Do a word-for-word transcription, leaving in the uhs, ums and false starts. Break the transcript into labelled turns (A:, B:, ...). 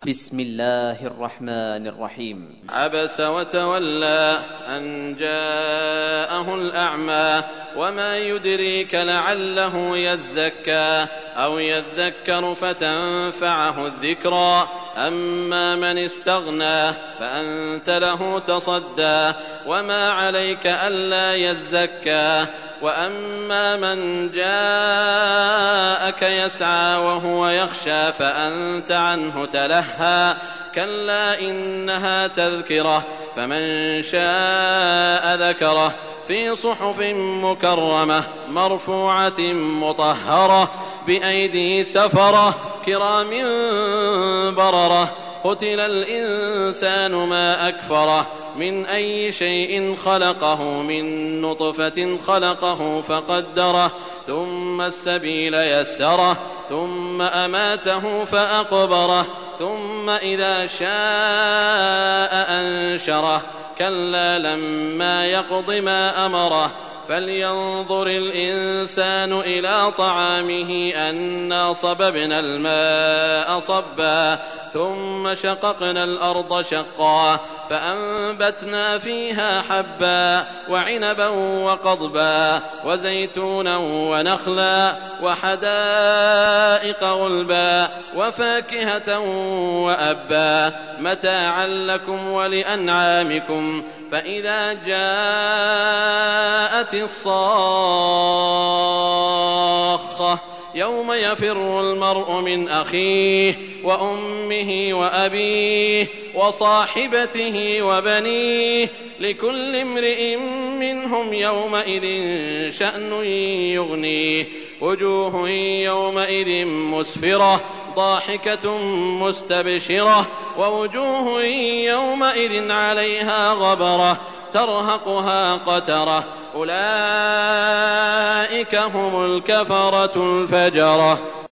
A: بسم الله الرحمن الرحيم.
B: عبس وتولى أن جاءه الأعمى وما يدريك لعله يزكى أو يذكر فتنفعه الذكرى أما من استغنى فأنت له تصدى وما عليك ألا يزكى وأما من جاءك يسعى وهو يخشى فأنت عنه تلهى كلا إنها تذكرة فمن شاء ذكره في صحف مكرمة مرفوعة مطهرة بأيدي سفرة كرام بررة قتل الإنسان ما أكفره من أي شيء خلقه من نطفة خلقه فقدره ثم السبيل يسره ثم أماته فأقبره ثم إذا شاء أنشره كلا لما يقض ما أمره فلينظر الإنسان إلى طعامه أنا صببنا الماء صبا ثم شققنا الأرض شقا فأنبتنا فيها حبا وعنبا وقضبا وزيتونا ونخلا وحدائق غلبا وفاكهة وأبا متاعا لكم ولأنعامكم فإذا جاءت الصاخة يوم يفر المرء من أخيه وأمه وأبيه وصاحبته وبنيه لكل امرئ منهم يومئذ شأن يغنيه وجوه يومئذ مسفرة ضاحكة مستبشرة ووجوه يومئذ عليها غبرة ترهقها قترة أولئك هم الكفرة الفجرة.